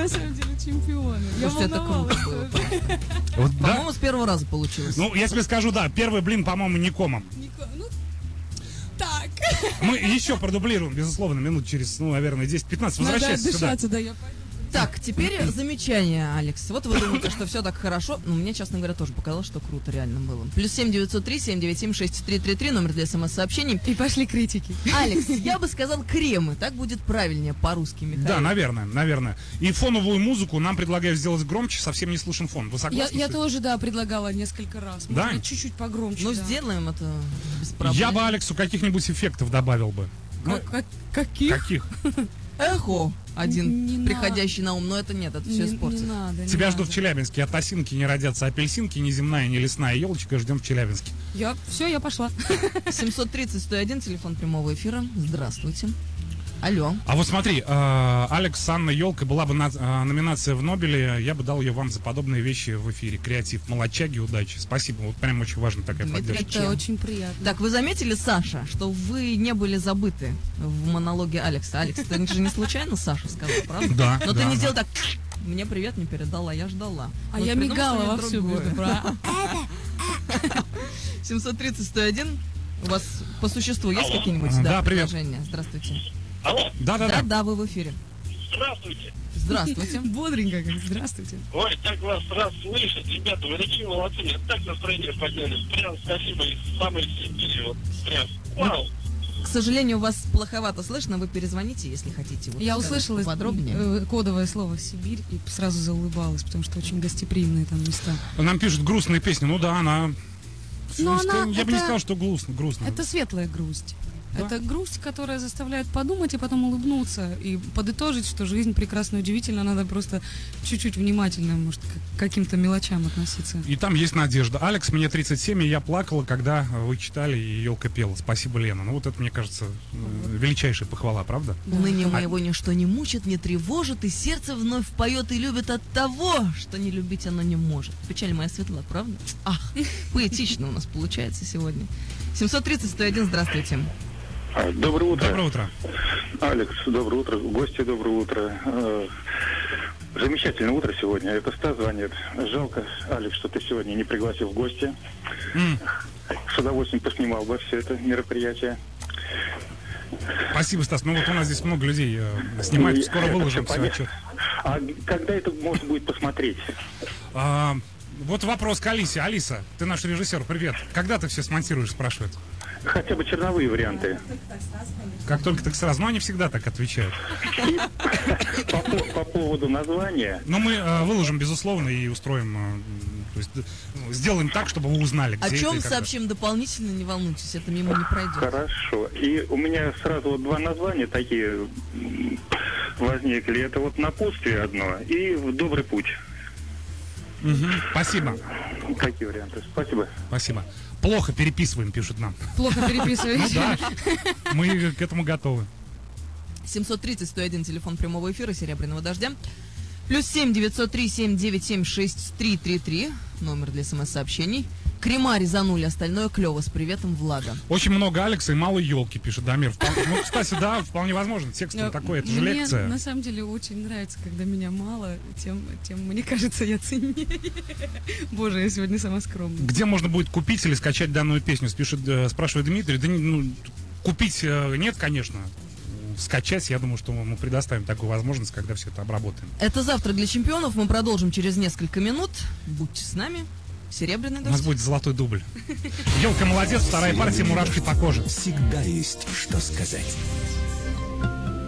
на самом деле чемпионы. Я Слушайте, это волновалась круто было. тоже. Вот, да? По-моему, с первого раза получилось. Ну, я тебе скажу, да, первый блин, по-моему, Никомом. Ну, так. Мы еще продублируем, безусловно, минут через, ну, наверное, 10-15. Надо Возвращайся сюда. отдышаться, да, я пойду. Так, теперь замечание, Алекс. Вот вы думаете, что все так хорошо. Ну, мне, честно говоря, тоже показалось, что круто реально было. Плюс 7-903-797-6333, номер для смс-сообщений. И пошли критики. Алекс, я бы сказал кремы. Так будет правильнее по-русски, Михаил. Да, наверное. И фоновую музыку нам предлагают сделать громче, совсем не слышен фон. Вы согласны? Я тоже, да, предлагала несколько раз. Да? Можно чуть-чуть погромче. Ну, да. сделаем это без проблем. Я бы Алексу каких-нибудь эффектов добавил бы. Ну, Каких? каких? Эхо один, Не приходящий на ум, но это нет, это все Не испортит. надо, Тебя не ждут в надо. Челябинске. От осинки не родятся апельсинки, ни земная, ни лесная елочка. Ждем в Челябинске. Я пошла. 730-101, телефон прямого эфира. Здравствуйте. Алло. А вот смотри, Алекс с Анной Елкой, была бы номинация в Нобеле, я бы дал ее вам за подобные вещи в эфире. Креатив, молодчаги, удачи. Спасибо, вот прям очень важна такая Дмитрий, поддержка. Это очень приятно. Так, вы заметили, Саша, что вы не были забыты в монологе Алекса? Алекс, ты же не случайно Саша сказал, правда? Да, Но да, ты не да. сделал так, мне привет не передала, я ждала. А Вот я при том, мигала что вовсю, другое. между прочим. 730-101, у вас по существу есть какие-нибудь Да, привет. предложения? Здравствуйте. Алло, Да-да-да. Да, вы в эфире. здравствуйте. Здравствуйте. Бодренько, как здравствуйте. Ой, так вас раз слышать, ребята, вы такие молодцы, мне так настроение подняли. Прям спасибо, из самой Сибири, вот прям. Вау. К сожалению, вас плоховато слышно, вы перезвоните, если хотите. Вот Я сказать услышала подробнее. кодовое слово «Сибирь» и сразу заулыбалась, потому что очень гостеприимные там места. Нам пишут грустные песни. Ну да, она... Но она- я бы не это- сказал, что грустно. Это светлая грусть. Да. Это грусть, которая заставляет подумать и потом улыбнуться и подытожить, что жизнь прекрасна и удивительна, надо просто чуть-чуть внимательно, может, к каким-то мелочам относиться. И там есть надежда. Алекс, мне 37, и я плакала, когда вы читали, и елка пела. Спасибо, Лена. Ну вот это, мне кажется, величайшая похвала, правда? Ныне моего ничто не мучит, не тревожит, и сердце вновь поет и любит от того, что не любить оно не может. Печаль моя светла, правда? Ах, поэтично у нас получается сегодня. 730-101, здравствуйте. Доброе утро. Доброе утро. Алекс, доброе утро. Гости, доброе утро. Замечательное утро сегодня. Это Стас звонит. Жалко, Алекс, что ты сегодня не пригласил в гости. С удовольствием поснимал бы все это мероприятие. Спасибо, Стас. Ну вот у нас здесь много людей снимает. Скоро выложим все отчет. А когда это можно будет посмотреть? Вот вопрос к Алисе. Алиса, ты наш режиссер, привет. Когда ты все смонтируешь, спрашивают? Хотя бы черновые варианты. Как только так сразу. Но они всегда так отвечают. И по поводу названия. Но мы выложим, безусловно, и устроим... то есть, сделаем так, чтобы вы узнали, где О это и чем когда. сообщим дополнительно, не волнуйтесь, это мимо не пройдет. Хорошо. И у меня сразу вот два названия такие возникли. Это вот «Напутствие» одно и «В добрый путь». Спасибо. Какие варианты? Спасибо. Спасибо. Плохо переписываем, пишут нам. Плохо переписываете. Да, мы к этому готовы. 730-101, телефон прямого эфира «Серебряного дождя». Плюс 7-903-797-6333, номер для смс-сообщений. Крема резанули, остальное клево. С приветом, Влада. Очень много Алекса и мало елки, пишет Дамир. Ну, кстати, да, вполне возможно. Текст такой, это же Мне лекция. на самом деле очень нравится, когда меня мало, тем мне кажется, я ценнее. Боже, я сегодня сама скромная. Где можно будет купить или скачать данную песню? Спрашивает Дмитрий. Да купить нет, конечно. Скачать, я думаю, что мы предоставим такую возможность, когда все это обработаем. Это «Завтрак для чемпионов». Мы продолжим через несколько минут. Будьте с нами. Серебряный У дождь. нас будет золотой дубль. Елка молодец, вторая партия, мурашки по коже. Всегда есть что сказать.